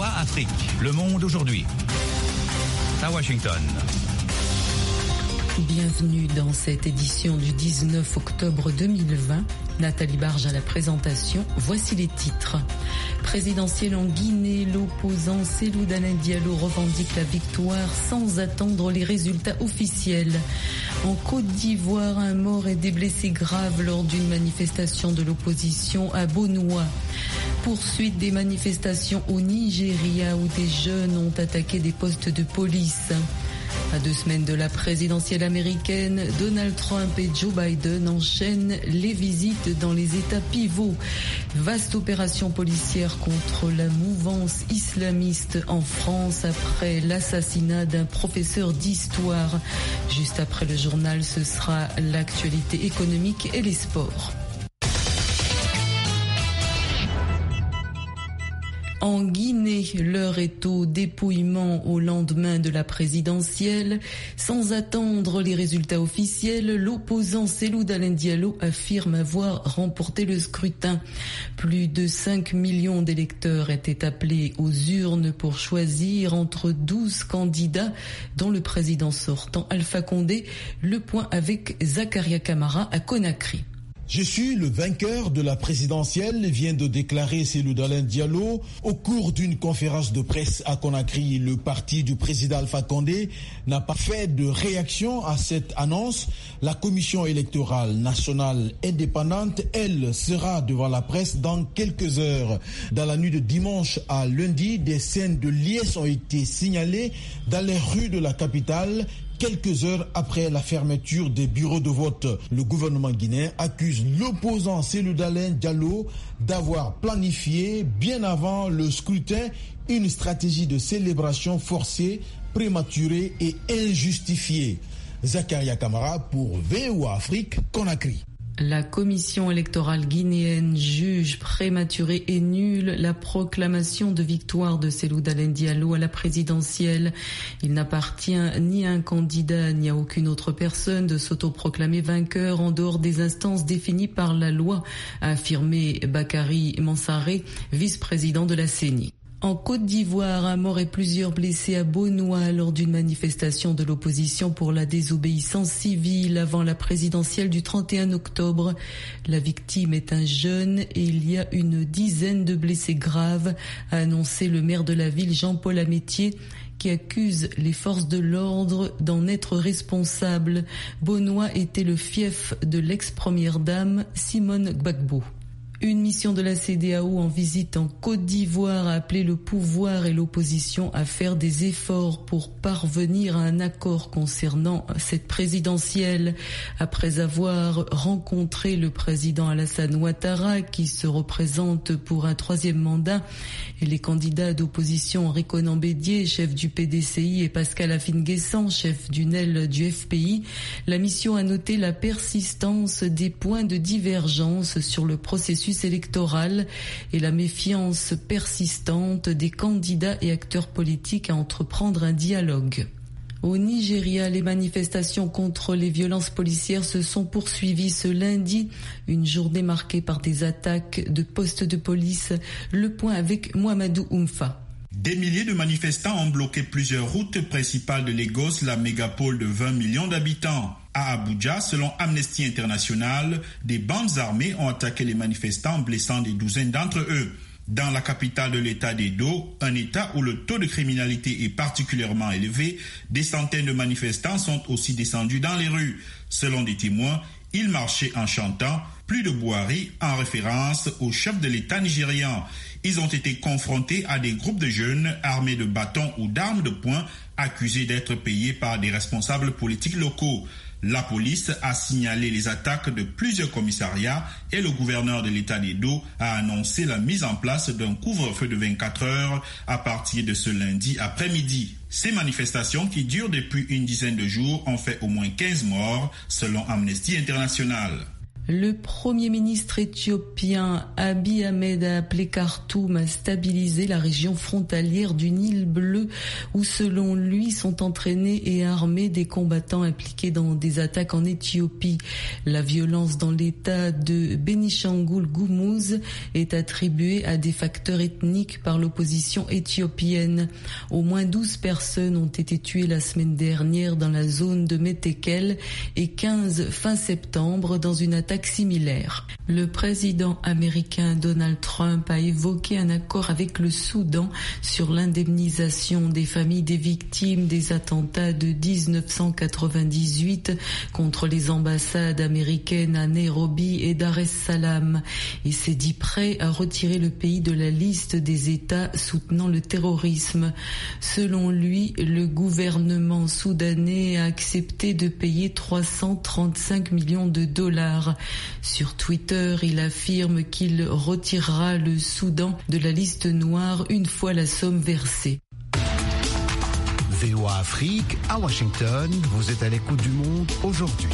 VOA Afrique, le monde aujourd'hui. À Washington. Bienvenue dans cette édition du 19 octobre 2020. Nathalie Barge à la présentation. Voici les titres. Présidentielle en Guinée, l'opposant Cellou Dalein Diallo revendique la victoire sans attendre les résultats officiels. En Côte d'Ivoire, un mort et des blessés graves lors d'une manifestation de l'opposition à Bonoua. Poursuite des manifestations au Nigeria où des jeunes ont attaqué des postes de police. À 2 semaines de la présidentielle américaine, Donald Trump et Joe Biden enchaînent les visites dans les États pivots. Vaste opération policière contre la mouvance islamiste en France après l'assassinat d'un professeur d'histoire. Juste après le journal, ce sera l'actualité économique et les sports. En Guinée, l'heure est au dépouillement au lendemain de la présidentielle. Sans attendre les résultats officiels, l'opposant Cellou Dalein Diallo affirme avoir remporté le scrutin. Plus de 5 millions d'électeurs étaient appelés aux urnes pour choisir entre 12 candidats, dont le président sortant Alpha Condé. Le point avec Zakaria Camara à Conakry. Je suis le vainqueur de la présidentielle, vient de déclarer Cellou Dalein Diallo. Au cours d'une conférence de presse à Conakry, le parti du président Alpha Condé n'a pas fait de réaction à cette annonce. La commission électorale nationale indépendante, elle, sera devant la presse dans quelques heures. Dans la nuit de dimanche à lundi, des scènes de liesse ont été signalées dans les rues de la capitale. Quelques heures après la fermeture des bureaux de vote, le gouvernement guinéen accuse l'opposant Cellou Dalein Diallo d'avoir planifié, bien avant le scrutin, une stratégie de célébration forcée, prématurée et injustifiée. Zakaria Camara pour VOA Afrique, Conakry. La commission électorale guinéenne juge prématurée et nulle la proclamation de victoire de Cellou Dalein Diallo à la présidentielle. Il n'appartient ni à un candidat ni à aucune autre personne de s'autoproclamer vainqueur en dehors des instances définies par la loi, a affirmé Bakary Mansaré, vice-président de la CENI. En Côte d'Ivoire, un mort et plusieurs blessés à Bonoua lors d'une manifestation de l'opposition pour la désobéissance civile avant la présidentielle du 31 octobre. La victime est un jeune et il y a une dizaine de blessés graves, a annoncé le maire de la ville Jean-Paul Amétier, qui accuse les forces de l'ordre d'en être responsables. Bonoua était le fief de l'ex-première dame Simone Gbagbo. Une mission de la CEDEAO en visite en Côte d'Ivoire a appelé le pouvoir et l'opposition à faire des efforts pour parvenir à un accord concernant cette présidentielle. Après avoir rencontré le président Alassane Ouattara, qui se représente pour un 3e mandat, et les candidats d'opposition Rikonan Bédié, chef du PDCI, et Pascal Afine-Guessant, chef du NEL du FPI, la mission a noté la persistance des points de divergence sur le processus électoral et la méfiance persistante des candidats et acteurs politiques à entreprendre un dialogue. Au Nigeria, les manifestations contre les violences policières se sont poursuivies ce lundi, une journée marquée par des attaques de postes de police. Le point avec Mohamedou Oumfa. Des milliers de manifestants ont bloqué plusieurs routes principales de Lagos, la mégapole de 20 millions d'habitants. À Abuja, selon Amnesty International, des bandes armées ont attaqué les manifestants, blessant des douzaines d'entre eux. Dans la capitale de l'État d'Edo, un État où le taux de criminalité est particulièrement élevé, des centaines de manifestants sont aussi descendus dans les rues. Selon des témoins, ils marchaient en chantant « Plus de Buhari » en référence au chef de l'État nigérian. Ils ont été confrontés à des groupes de jeunes armés de bâtons ou d'armes de poing, accusés d'être payés par des responsables politiques locaux. La police a signalé les attaques de plusieurs commissariats et le gouverneur de l'État d'Edo a annoncé la mise en place d'un couvre-feu de 24 heures à partir de ce lundi après-midi. Ces manifestations qui durent depuis une dizaine de jours ont fait au moins 15 morts selon Amnesty International. Le Premier ministre éthiopien Abiy Ahmed a appelé Khartoum à stabiliser la région frontalière du Nil Bleu où, selon lui, sont entraînés et armés des combattants impliqués dans des attaques en Éthiopie. La violence dans l'état de Bénichangul-Gumuz est attribuée à des facteurs ethniques par l'opposition éthiopienne. Au moins 12 personnes ont été tuées la semaine dernière dans la zone de Metekel et 15 fin septembre dans une attaque similaire. Le président américain Donald Trump a évoqué un accord avec le Soudan sur l'indemnisation des familles des victimes des attentats de 1998 contre les ambassades américaines à Nairobi et Dar es Salaam. Il s'est dit prêt à retirer le pays de la liste des États soutenant le terrorisme. Selon lui, le gouvernement soudanais a accepté de payer 335 millions de dollars. Sur Twitter, il affirme qu'il retirera le Soudan de la liste noire une fois la somme versée. VOA Afrique, à Washington, vous êtes à l'écoute du monde aujourd'hui.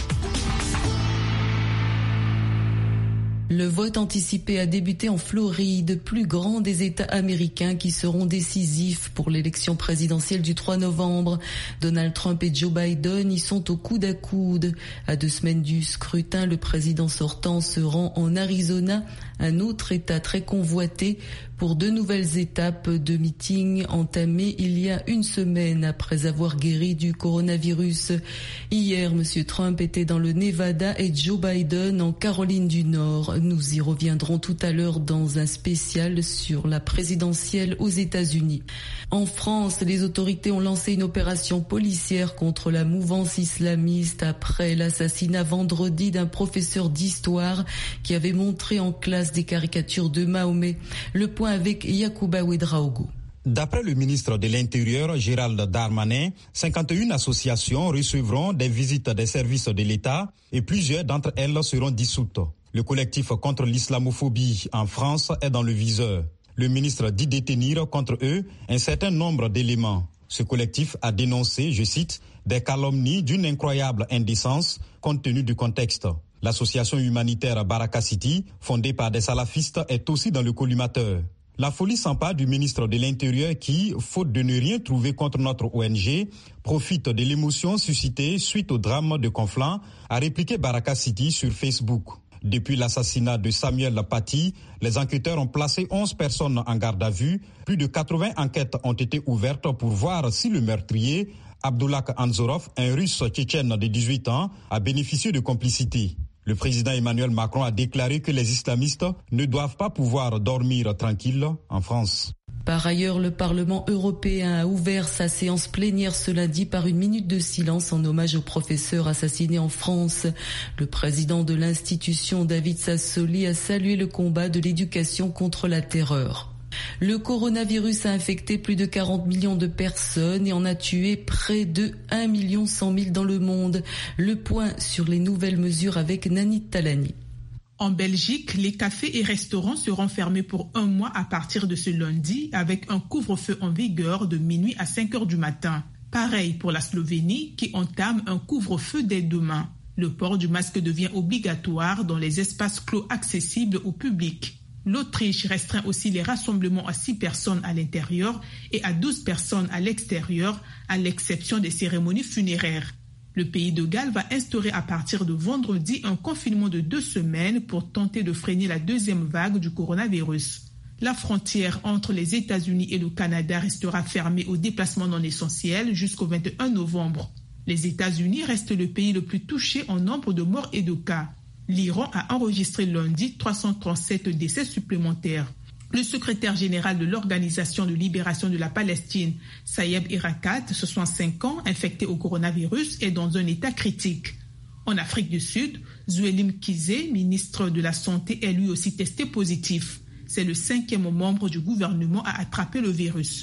Le vote anticipé a débuté en Floride, plus grand des États américains qui seront décisifs pour l'élection présidentielle du 3 novembre. Donald Trump et Joe Biden y sont au coude à coude. À 2 semaines du scrutin, le président sortant se rend en Arizona, un autre État très convoité, pour 2 nouvelles étapes de meeting entamées il y a 1 semaine après avoir guéri du coronavirus. Hier, M. Trump était dans le Nevada et Joe Biden en Caroline du Nord. Nous y reviendrons tout à l'heure dans un spécial sur la présidentielle aux États-Unis. En France, les autorités ont lancé une opération policière contre la mouvance islamiste après l'assassinat vendredi d'un professeur d'histoire qui avait montré en classe des caricatures de Mahomet. Le point avec Yacouba Ouedraogo. D'après le ministre de l'Intérieur, Gérald Darmanin, 51 associations recevront des visites des services de l'État et plusieurs d'entre elles seront dissoutes. Le collectif contre l'islamophobie en France est dans le viseur. Le ministre dit détenir contre eux un certain nombre d'éléments. Ce collectif a dénoncé, je cite, des calomnies d'une incroyable indécence compte tenu du contexte. L'association humanitaire Baraka City, fondée par des salafistes, est aussi dans le collimateur. La folie s'empare du ministre de l'Intérieur qui, faute de ne rien trouver contre notre ONG, profite de l'émotion suscitée suite au drame de Conflans, a répliqué Baraka City sur Facebook. Depuis l'assassinat de Samuel Paty, les enquêteurs ont placé 11 personnes en garde à vue. Plus de 80 enquêtes ont été ouvertes pour voir si le meurtrier, Abdullah Anzorov, un russe tchétchène de 18 ans, a bénéficié de complicité. Le président Emmanuel Macron a déclaré que les islamistes ne doivent pas pouvoir dormir tranquilles en France. Par ailleurs, le Parlement européen a ouvert sa séance plénière ce lundi par une minute de silence en hommage aux professeurs assassinés en France. Le président de l'institution, David Sassoli, a salué le combat de l'éducation contre la terreur. Le coronavirus a infecté plus de 40 millions de personnes et en a tué près de 1 100 000 dans le monde. Le point sur les nouvelles mesures avec Nani Talani. En Belgique, les cafés et restaurants seront fermés pour 1 mois à partir de ce lundi avec un couvre-feu en vigueur de minuit à 5 heures du matin. Pareil pour la Slovénie qui entame un couvre-feu dès demain. Le port du masque devient obligatoire dans les espaces clos accessibles au public. L'Autriche restreint aussi les rassemblements à 6 personnes à l'intérieur et à 12 personnes à l'extérieur, à l'exception des cérémonies funéraires. Le pays de Galles va instaurer à partir de vendredi un confinement de 2 semaines pour tenter de freiner la 2e vague du coronavirus. La frontière entre les États-Unis et le Canada restera fermée aux déplacements non essentiels jusqu'au 21 novembre. Les États-Unis restent le pays le plus touché en nombre de morts et de cas. L'Iran a enregistré lundi 337 décès supplémentaires. Le secrétaire général de l'Organisation de libération de la Palestine, Saeb Erekat, 65 ans, infecté au coronavirus, est dans un état critique. En Afrique du Sud, Zweli Mkhize, ministre de la Santé, est lui aussi testé positif. C'est le 5e membre du gouvernement à attraper le virus.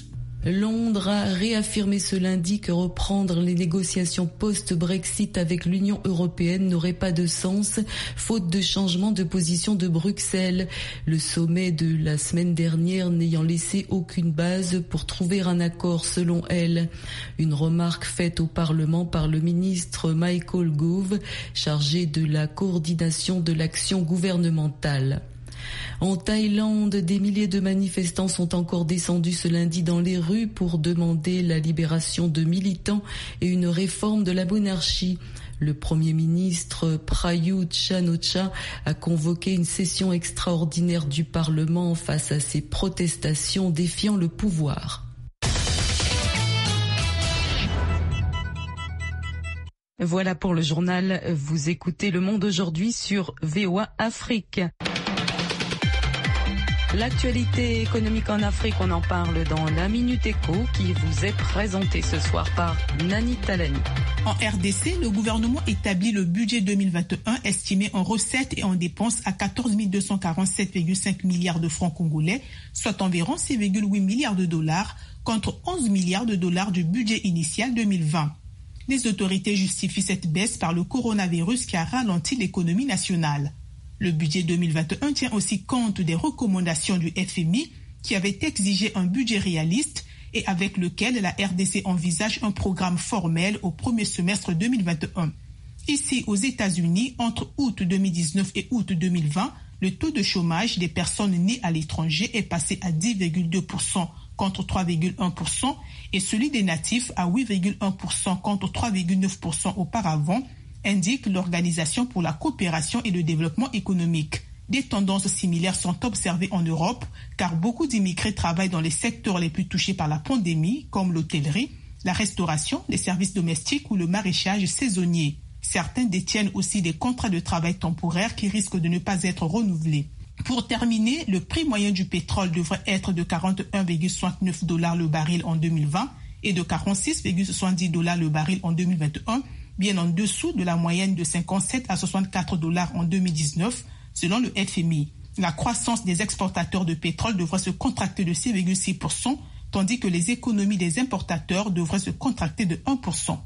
Londres a réaffirmé ce lundi que reprendre les négociations post-Brexit avec l'Union européenne n'aurait pas de sens, faute de changement de position de Bruxelles. Le sommet de la semaine dernière n'ayant laissé aucune base pour trouver un accord selon elle. Une remarque faite au Parlement par le ministre Michael Gove, chargé de la coordination de l'action gouvernementale. En Thaïlande, des milliers de manifestants sont encore descendus ce lundi dans les rues pour demander la libération de militants et une réforme de la monarchie. Le Premier ministre Prayut Chan-o-cha a convoqué une session extraordinaire du Parlement face à ces protestations défiant le pouvoir. Voilà pour le journal. Vous écoutez Le Monde aujourd'hui sur VOA Afrique. L'actualité économique en Afrique, on en parle dans la Minute Éco qui vous est présentée ce soir par Nani Talani. En RDC, le gouvernement établit le budget 2021 estimé en recettes et en dépenses à 14 247,5 milliards de francs congolais, soit environ 6,8 milliards de dollars contre 11 milliards de dollars du budget initial 2020. Les autorités justifient cette baisse par le coronavirus qui a ralenti l'économie nationale. Le budget 2021 tient aussi compte des recommandations du FMI qui avait exigé un budget réaliste et avec lequel la RDC envisage un programme formel au premier semestre 2021. Ici, aux États-Unis, entre août 2019 et août 2020, le taux de chômage des personnes nées à l'étranger est passé à 10,2% contre 3,1% et celui des natifs à 8,1% contre 3,9% auparavant, indique l'Organisation pour la coopération et le développement économique. Des tendances similaires sont observées en Europe, car beaucoup d'immigrés travaillent dans les secteurs les plus touchés par la pandémie, comme l'hôtellerie, la restauration, les services domestiques ou le maraîchage saisonnier. Certains détiennent aussi des contrats de travail temporaires qui risquent de ne pas être renouvelés. Pour terminer, le prix moyen du pétrole devrait être de 41,69 $ le baril en 2020 et de 46,70 $ le baril en 2021, bien en dessous de la moyenne de 57 à 64 $ en 2019, selon le FMI. La croissance des exportateurs de pétrole devrait se contracter de 6,6%, tandis que les économies des importateurs devraient se contracter de 1%.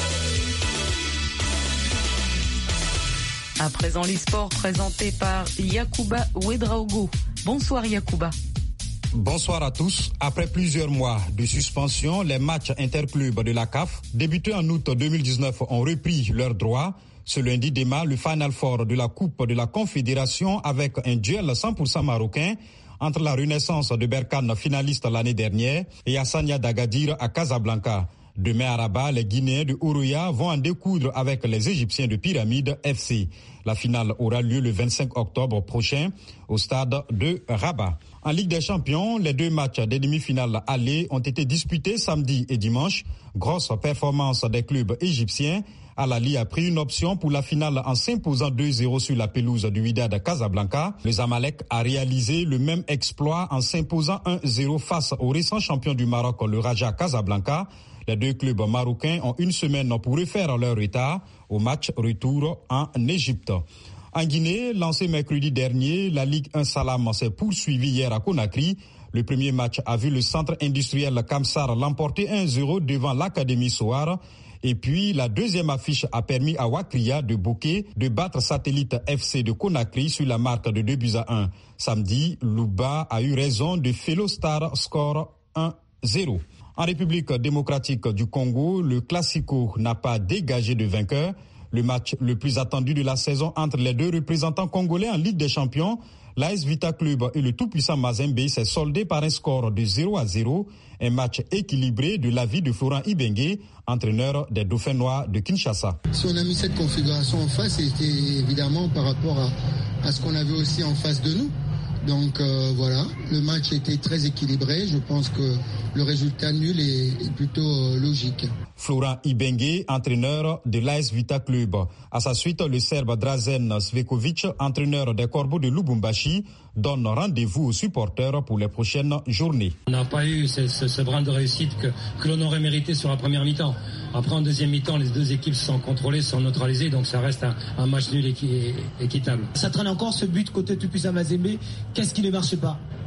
À présent, les sports présentés par Yacouba Ouedraogo. Bonsoir Yacouba. Bonsoir à tous. Après plusieurs mois de suspension, les matchs interclubs de la CAF, débutés en août 2019, ont repris leurs droits. Ce lundi démarre le Final Four de la Coupe de la Confédération avec un duel 100% marocain entre la Renaissance de Berkane, finaliste l'année dernière, et Hassania d'Agadir à Casablanca. Demain à Rabat, les Guinéens de Ourouya vont en découdre avec les Égyptiens de Pyramide FC. La finale aura lieu le 25 octobre prochain au stade de Rabat. En Ligue des Champions, les deux matchs des demi-finales allées ont été disputés samedi et dimanche. Grosse performance des clubs égyptiens. Al-Ahly a pris une option pour la finale en s'imposant 2-0 sur la pelouse du Wydad Casablanca. Le Zamalek a réalisé le même exploit en s'imposant 1-0 face au récent champion du Maroc, le Raja Casablanca. Les deux clubs marocains ont une semaine pour refaire leur retard au match retour en Égypte. En Guinée, lancé mercredi dernier, la Ligue 1 Salam s'est poursuivie hier à Conakry. Le premier match a vu le centre industriel Kamsar l'emporter 1-0 devant l'Académie Soar. Et puis, la deuxième affiche a permis à Wakria de Bokeh de battre Satellite FC de Conakry sur la marque de 2-1. Samedi, Louba a eu raison de Fellow Star score 1-0. En République démocratique du Congo, le Classico n'a pas dégagé de vainqueur. Le match le plus attendu de la saison entre les deux représentants congolais en Ligue des Champions, l'AS Vita Club et le tout-puissant Mazembe, s'est soldé par un score de 0-0. Un match équilibré de l'avis de Florent Ibenge, entraîneur des Dauphins Noirs de Kinshasa. Si on a mis cette configuration en face, c'était évidemment par rapport à ce qu'on avait aussi en face de nous. Donc voilà, le match était très équilibré. Je pense que le résultat nul est plutôt logique. Florent Ibenge, entraîneur de l'AS Vita Club. À sa suite, le Serbe Drazen Svekovic, entraîneur des Corbeaux de Lubumbashi, donne rendez-vous aux supporters pour les prochaines journées. On n'a pas eu ce brin de réussite que l'on aurait mérité sur la première mi-temps. Après, en deuxième mi-temps, les deux équipes sont contrôlées, sont neutralisées, donc ça reste un match nul équitable. Ça traîne encore ce but côté tout-puissant Mazembe. Qu'est-ce qui ne marche pas?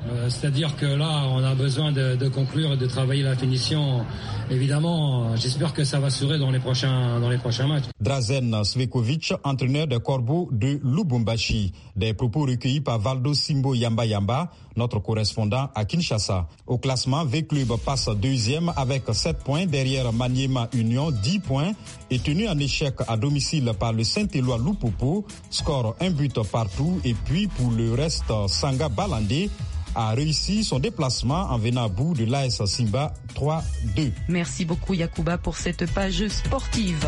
C'est-à-dire que là, on a besoin de conclure et de travailler la finition. Évidemment, j'espère que ça va s'assurer dans les prochains matchs. Drazen Svekovic, entraîneur de Corbeau de Lubumbashi. Des propos recueillis par Valdo Simbo Yamba Yamba, notre correspondant à Kinshasa. Au classement, V-Club passe deuxième avec 7 points derrière Maniema Union, 10 points, et tenu en échec à domicile par le Saint-Éloi Lupopo, score 1 but partout, et puis pour le reste, Sanga Balandé a réussi son déplacement en venant à bout de l'AS Simba 3-2. Merci beaucoup Yacouba pour cette page sportive.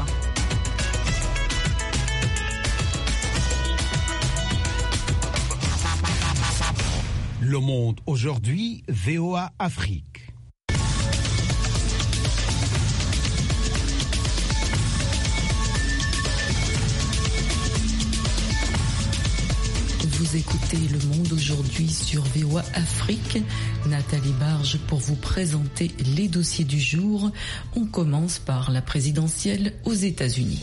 Le Monde aujourd'hui, VOA Afrique. Vous écoutez Le Monde aujourd'hui sur VOA Afrique. Nathalie Barge pour vous présenter les dossiers du jour. On commence par la présidentielle aux États-Unis.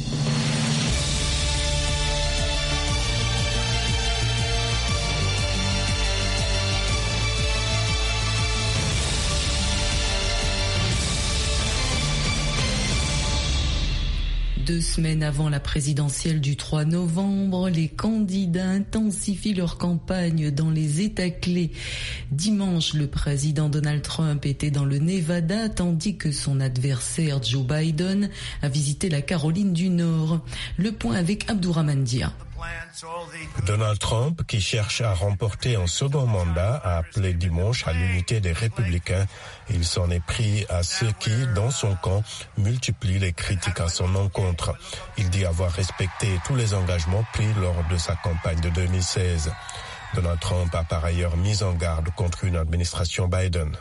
Deux semaines avant la présidentielle du 3 novembre, les candidats intensifient leur campagne dans les États clés. Dimanche, le président Donald Trump était dans le Nevada, tandis que son adversaire Joe Biden a visité la Caroline du Nord. Le point avec Abdourahmane Dia. Donald Trump, qui cherche à remporter un second mandat, a appelé dimanche à l'unité des Républicains. Il s'en est pris à ceux qui, dans son camp, multiplient les critiques à son encontre. Il dit avoir respecté tous les engagements pris lors de sa campagne de 2016. Donald Trump a par ailleurs mis en garde contre une administration Biden.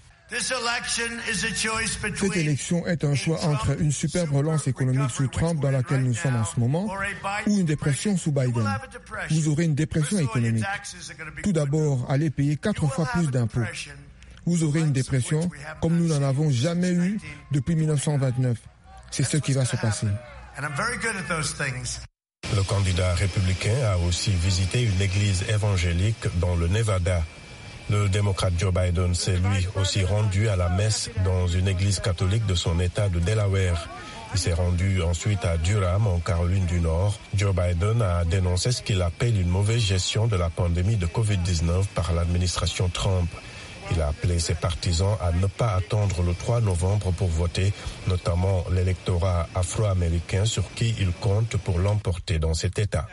Cette élection est un choix entre une superbe relance économique sous Trump dans laquelle nous sommes en ce moment ou une dépression sous Biden. Vous aurez une dépression économique. Tout d'abord, allez payer 4 fois plus d'impôts. Vous aurez une dépression comme nous n'en avons jamais eu depuis 1929. C'est ce qui va se passer. Le candidat républicain a aussi visité une église évangélique dans le Nevada. Le démocrate Joe Biden s'est lui aussi rendu à la messe dans une église catholique de son État de Delaware. Il s'est rendu ensuite à Durham, en Caroline du Nord. Joe Biden a dénoncé ce qu'il appelle une mauvaise gestion de la pandémie de Covid-19 par l'administration Trump. Il a appelé ses partisans à ne pas attendre le 3 novembre pour voter, notamment l'électorat afro-américain sur qui il compte pour l'emporter dans cet État.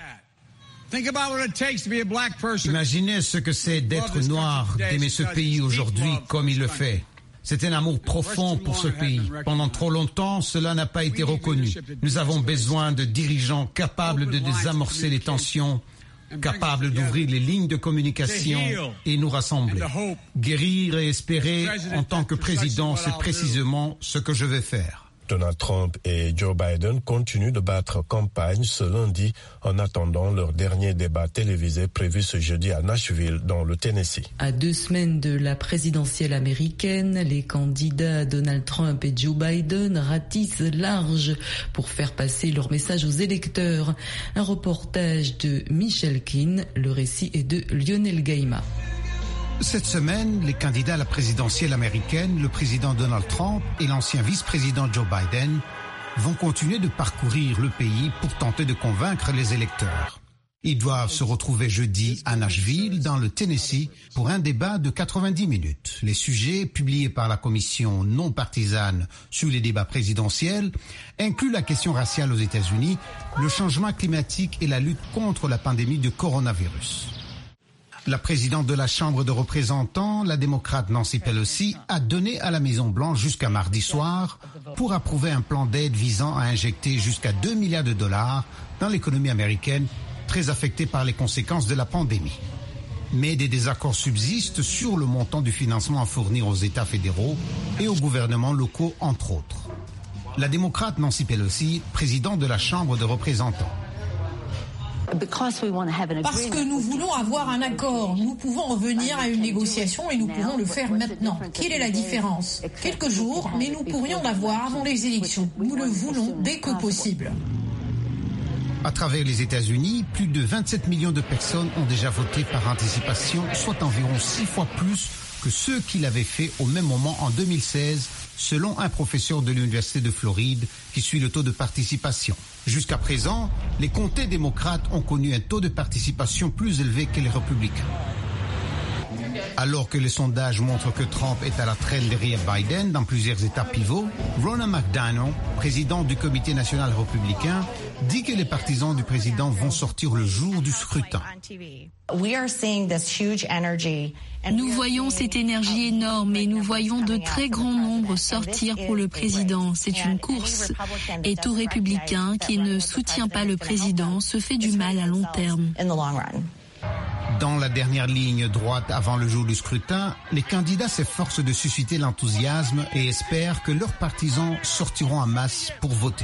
Imaginez ce que c'est d'être noir, d'aimer ce pays aujourd'hui comme il le fait. C'est un amour profond pour ce pays. Pendant trop longtemps, cela n'a pas été reconnu. Nous avons besoin de dirigeants capables de désamorcer les tensions, capables d'ouvrir les lignes de communication et nous rassembler. Guérir et espérer en tant que président, c'est précisément ce que je vais faire. Donald Trump et Joe Biden continuent de battre campagne ce lundi en attendant leur dernier débat télévisé prévu ce jeudi à Nashville, dans le Tennessee. À 2 semaines de la présidentielle américaine, les candidats Donald Trump et Joe Biden ratissent large pour faire passer leur message aux électeurs. Un reportage de Michel Keane, le récit est de Lionel Gaima. Cette semaine, les candidats à la présidentielle américaine, le président Donald Trump et l'ancien vice-président Joe Biden, vont continuer de parcourir le pays pour tenter de convaincre les électeurs. Ils doivent se retrouver jeudi à Nashville, dans le Tennessee, pour un débat de 90 minutes. Les sujets publiés par la commission non partisane sur les débats présidentiels incluent la question raciale aux États-Unis, le changement climatique et la lutte contre la pandémie de coronavirus. La présidente de la Chambre de représentants, la démocrate Nancy Pelosi, a donné à la Maison-Blanche jusqu'à mardi soir pour approuver un plan d'aide visant à injecter jusqu'à 2 milliards de dollars dans l'économie américaine, très affectée par les conséquences de la pandémie. Mais des désaccords subsistent sur le montant du financement à fournir aux États fédéraux et aux gouvernements locaux, entre autres. La démocrate Nancy Pelosi, présidente de la Chambre de représentants. Parce que nous voulons avoir un accord. Nous pouvons revenir à une négociation et nous pouvons le faire maintenant. Quelle est la différence? Quelques jours, mais nous pourrions l'avoir avant les élections. Nous le voulons dès que possible. À travers les États-Unis, plus de 27 millions de personnes ont déjà voté par anticipation, soit environ 6 fois plus que ceux qui l'avaient fait au même moment en 2016, selon un professeur de l'Université de Floride qui suit le taux de participation. Jusqu'à présent, les comtés démocrates ont connu un taux de participation plus élevé que les républicains. Alors que les sondages montrent que Trump est à la traîne derrière Biden dans plusieurs États pivots, Ronna McDaniel, président du comité national républicain, dit que les partisans du président vont sortir le jour du scrutin. Nous voyons cette énergie énorme et nous voyons de très grands nombres sortir pour le président. C'est une course. Et tout républicain qui ne soutient pas le président se fait du mal à long terme. Dans la dernière ligne droite avant le jour du scrutin, les candidats s'efforcent de susciter l'enthousiasme et espèrent que leurs partisans sortiront en masse pour voter.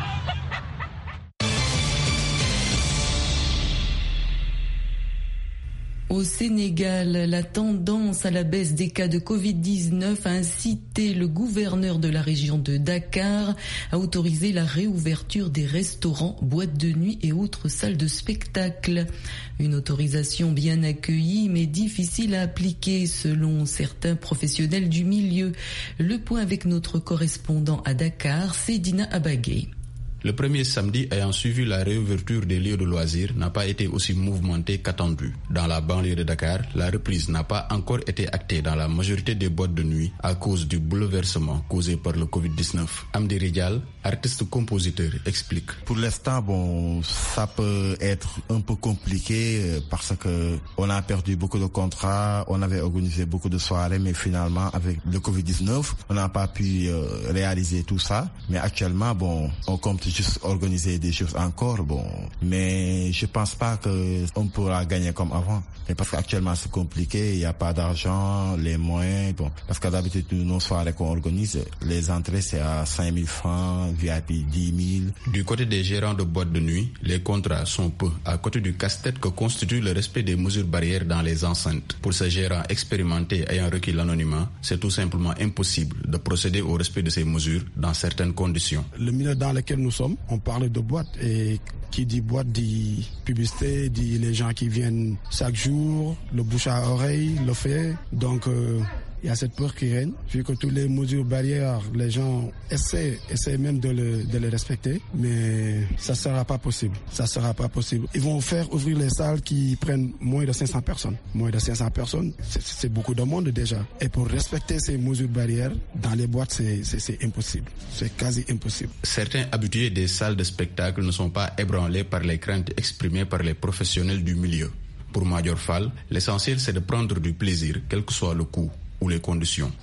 Au Sénégal, la tendance à la baisse des cas de Covid-19 a incité le gouverneur de la région de Dakar à autoriser la réouverture des restaurants, boîtes de nuit et autres salles de spectacle. Une autorisation bien accueillie mais difficile à appliquer selon certains professionnels du milieu. Le point avec notre correspondant à Dakar, Seydina Abagay. Le premier samedi ayant suivi la réouverture des lieux de loisirs n'a pas été aussi mouvementé qu'attendu. Dans la banlieue de Dakar, la reprise n'a pas encore été actée dans la majorité des boîtes de nuit à cause du bouleversement causé par le Covid-19. Amdi Rijal, artiste-compositeur, explique. Pour l'instant, ça peut être un peu compliqué parce que on a perdu beaucoup de contrats, on avait organisé beaucoup de soirées, mais finalement, avec le Covid-19, on n'a pas pu réaliser tout ça. Mais actuellement, on compte juste organiser des choses encore, mais je pense pas qu'on pourra gagner comme avant. Et parce qu'actuellement c'est compliqué, il n'y a pas d'argent, les moyens, parce que d'habitude nos soirées qu'on organise, les entrées c'est à 5 000 francs, VIP 10 000. Du côté des gérants de boîtes de nuit, les contrats sont peu, à côté du casse-tête que constitue le respect des mesures barrières dans les enceintes. Pour ces gérants expérimentés ayant requis l'anonymat, c'est tout simplement impossible de procéder au respect de ces mesures dans certaines conditions. Le milieu dans lequel nous sommes, on parle de boîte et qui dit boîte dit publicité, dit les gens qui viennent chaque jour, le bouche à oreille le fait. Donc il y a cette peur qui règne, vu que toutes les mesures barrières, les gens essaient même de les respecter, mais ça sera pas possible. Ça sera pas possible. Ils vont faire ouvrir les salles qui prennent moins de 500 personnes. Moins de 500 personnes, c'est beaucoup de monde déjà. Et pour respecter ces mesures barrières, dans les boîtes, c'est impossible. C'est quasi impossible. Certains habitués des salles de spectacle ne sont pas ébranlés par les craintes exprimées par les professionnels du milieu. Pour Major Fall, l'essentiel c'est de prendre du plaisir, quel que soit le coût ou les conditions.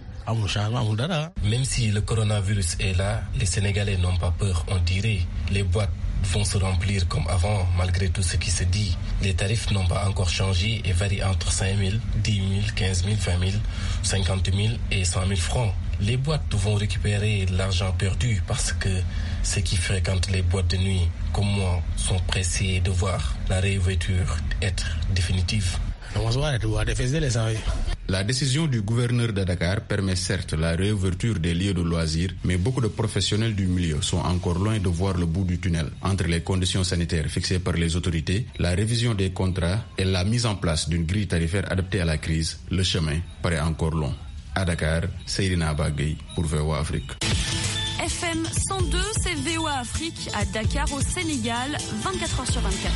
Même si le coronavirus est là, les Sénégalais n'ont pas peur, on dirait. Les boîtes vont se remplir comme avant, malgré tout ce qui se dit. Les tarifs n'ont pas encore changé et varient entre 5 000, 10 000, 15 000, 20 000, 50 000 et 100 000 francs. Les boîtes vont récupérer l'argent perdu parce que ceux qui fréquentent les boîtes de nuit, comme moi, sont pressés de voir la réouverture être définitive. La décision du gouverneur de Dakar permet certes la réouverture des lieux de loisirs, mais beaucoup de professionnels du milieu sont encore loin de voir le bout du tunnel. Entre les conditions sanitaires fixées par les autorités, la révision des contrats et la mise en place d'une grille tarifaire adaptée à la crise, le chemin paraît encore long. À Dakar, Seydina Abagay pour VOA Afrique. FM 102, c'est VOA Afrique à Dakar au Sénégal, 24h/24.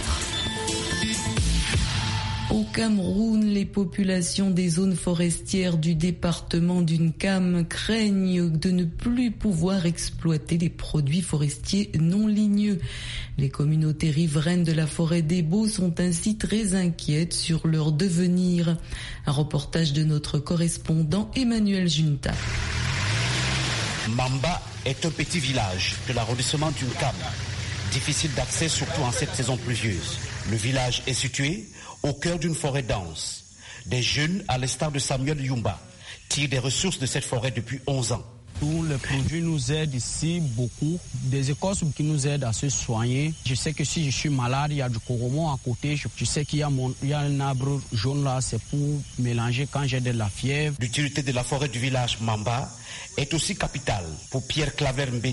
Au Cameroun, les populations des zones forestières du département d'Unkam craignent de ne plus pouvoir exploiter les produits forestiers non ligneux. Les communautés riveraines de la forêt d'Ebo sont ainsi très inquiètes sur leur devenir. Un reportage de notre correspondant Emmanuel Junta. Mamba est un petit village de l'arrondissement d'Unkam. Difficile d'accès surtout en cette saison pluvieuse. Le village est situé au cœur d'une forêt dense. Des jeunes, à l'instar de Samuel Yumba, tirent des ressources de cette forêt depuis 11 ans. Tous les produits nous aident ici beaucoup. Des écorces qui nous aident à se soigner. Je sais que si je suis malade, il y a du coromon à côté. Je sais qu'il y a un arbre jaune là, c'est pour mélanger quand j'ai de la fièvre. L'utilité de la forêt du village Mamba est aussi capitale pour Pierre Claver Mbédé.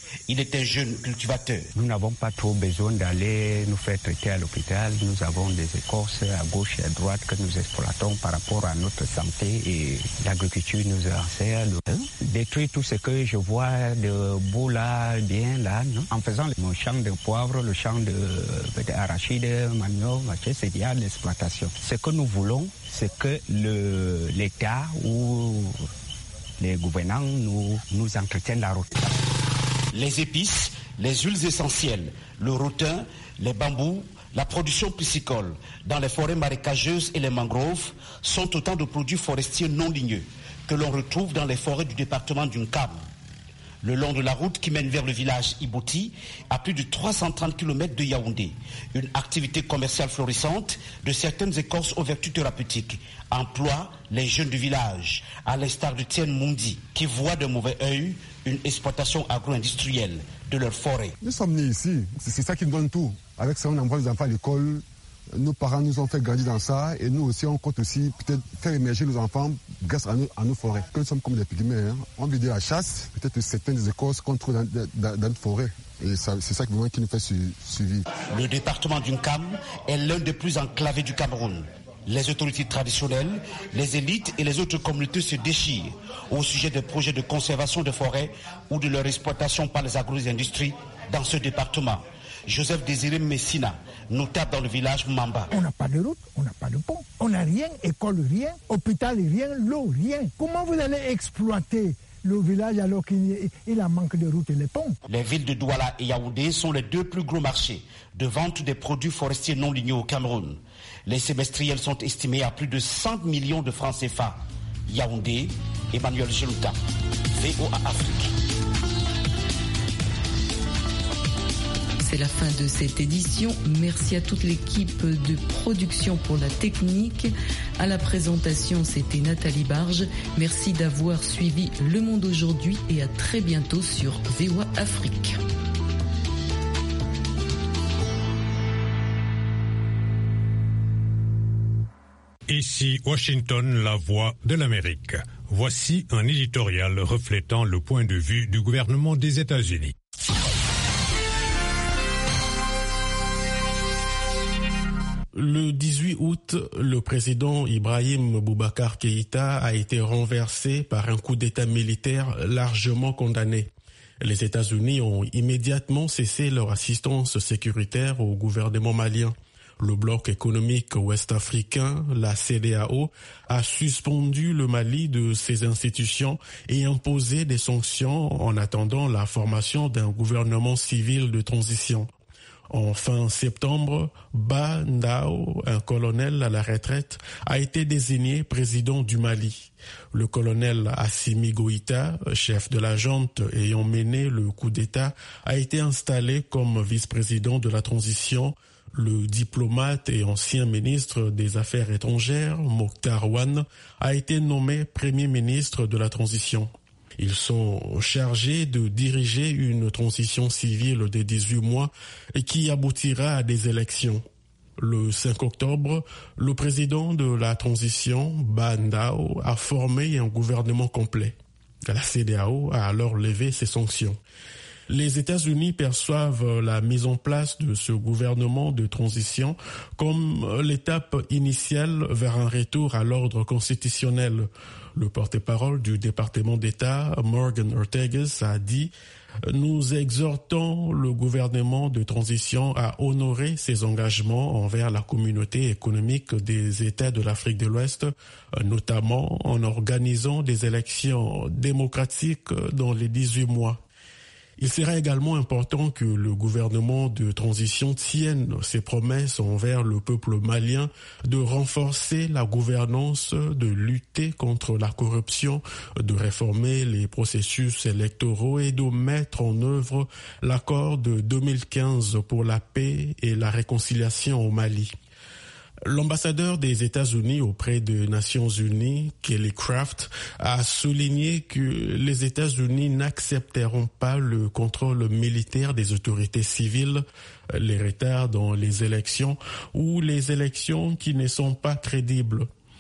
Il est un jeune cultivateur. Nous n'avons pas trop besoin d'aller nous faire traiter à l'hôpital. Nous avons des écorces à gauche et à droite que nous exploitons par rapport à notre santé et l'agriculture nous enseigne de détruire tout ce que je vois de beau là, bien là, non? En faisant mon champ de poivre, le champ d'arachide, manioc, c'est déjà l'exploitation. Ce que nous voulons, c'est que l'État ou les gouvernants nous entretiennent la route. Les épices, les huiles essentielles, le rotin, les bambous, la production piscicole dans les forêts marécageuses et les mangroves sont autant de produits forestiers non ligneux que l'on retrouve dans les forêts du département du Nkam. Le long de la route qui mène vers le village Iboti, à plus de 330 km de Yaoundé, une activité commerciale florissante de certaines écorces aux vertus thérapeutiques emploie les jeunes du village, à l'instar de Tien Mundi, qui voit de mauvais œil une exploitation agro-industrielle de leur forêt. Nous sommes nés ici, c'est ça qui nous donne tout. Avec ça, on envoie les enfants à l'école. Nos parents nous ont fait grandir dans ça et nous aussi, on compte aussi peut-être faire émerger nos enfants grâce à nos forêts. Nous sommes comme des pygmées, hein. On veut dire la chasse, peut-être certaines écorces qu'on trouve dans notre forêt. Et c'est ça qui nous fait suivre. Le département du Nkam est l'un des plus enclavés du Cameroun. Les autorités traditionnelles, les élites et les autres communautés se déchirent au sujet des projets de conservation de forêts ou de leur exploitation par les agro-industries dans ce département. Joseph Désiré Messina, notable dans le village Mamba. On n'a pas de route, on n'a pas de pont, on n'a rien, école rien, hôpital rien, l'eau rien. Comment vous allez exploiter le village alors qu'il a manque de route et les ponts? Les villes de Douala et Yaoundé sont les deux plus gros marchés de vente des produits forestiers non ligneux au Cameroun. Les semestriels sont estimés à plus de 100 millions de francs CFA. Yaoundé, Emmanuel Gelouta, VOA Afrique. C'est la fin de cette édition. Merci à toute l'équipe de production pour la technique. À la présentation, c'était Nathalie Barge. Merci d'avoir suivi Le Monde aujourd'hui et à très bientôt sur VOA Afrique. Ici Washington, la voix de l'Amérique. Voici un éditorial reflétant le point de vue du gouvernement des États-Unis. Le 18 août, le président Ibrahim Boubacar Keïta a été renversé par un coup d'État militaire largement condamné. Les États-Unis ont immédiatement cessé leur assistance sécuritaire au gouvernement malien. Le bloc économique ouest-africain, la CEDEAO, a suspendu le Mali de ses institutions et imposé des sanctions en attendant la formation d'un gouvernement civil de transition. En fin septembre, Ba Ndao, un colonel à la retraite, a été désigné président du Mali. Le colonel Assimi Goïta, chef de la junte ayant mené le coup d'État, a été installé comme vice-président de la transition. Le diplomate et ancien ministre des Affaires étrangères, Mokhtar Wane, a été nommé premier ministre de la transition. Ils sont chargés de diriger une transition civile de 18 mois et qui aboutira à des élections. Le 5 octobre, le président de la transition, Ba Ndao, a formé un gouvernement complet. La CEDEAO a alors levé ses sanctions. Les États-Unis perçoivent la mise en place de ce gouvernement de transition comme l'étape initiale vers un retour à l'ordre constitutionnel. Le porte-parole du département d'État, Morgan Ortagus, a dit « Nous exhortons le gouvernement de transition à honorer ses engagements envers la communauté économique des États de l'Afrique de l'Ouest, notamment en organisant des élections démocratiques dans les 18 mois. » Il sera également important que le gouvernement de transition tienne ses promesses envers le peuple malien de renforcer la gouvernance, de lutter contre la corruption, de réformer les processus électoraux et de mettre en œuvre l'accord de 2015 pour la paix et la réconciliation au Mali. L'ambassadeur des États-Unis auprès des Nations Unies, Kelly Craft, a souligné que les États-Unis n'accepteront pas le contrôle militaire des autorités civiles, les retards dans les élections ou les élections qui ne sont pas crédibles.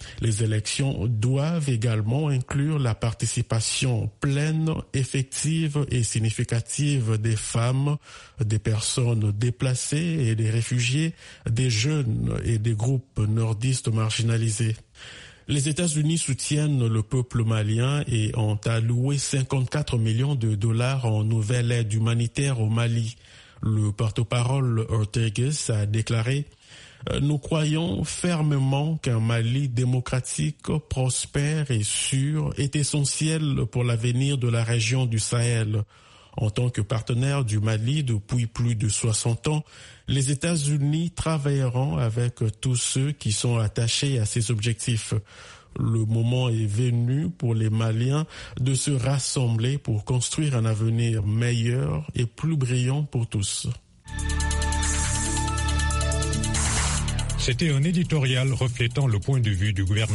Les élections doivent également inclure la participation pleine, effective et significative des femmes, des personnes déplacées et des réfugiés, des jeunes et des groupes nordistes marginalisés. Les États-Unis soutiennent le peuple malien et ont alloué 54 millions de dollars en nouvelle aide humanitaire au Mali. Le porte-parole Ortegas a déclaré: nous croyons fermement qu'un Mali démocratique, prospère et sûr est essentiel pour l'avenir de la région du Sahel. En tant que partenaire du Mali depuis plus de 60 ans, les États-Unis travailleront avec tous ceux qui sont attachés à ces objectifs. Le moment est venu pour les Maliens de se rassembler pour construire un avenir meilleur et plus brillant pour tous. C'était un éditorial reflétant le point de vue du gouvernement.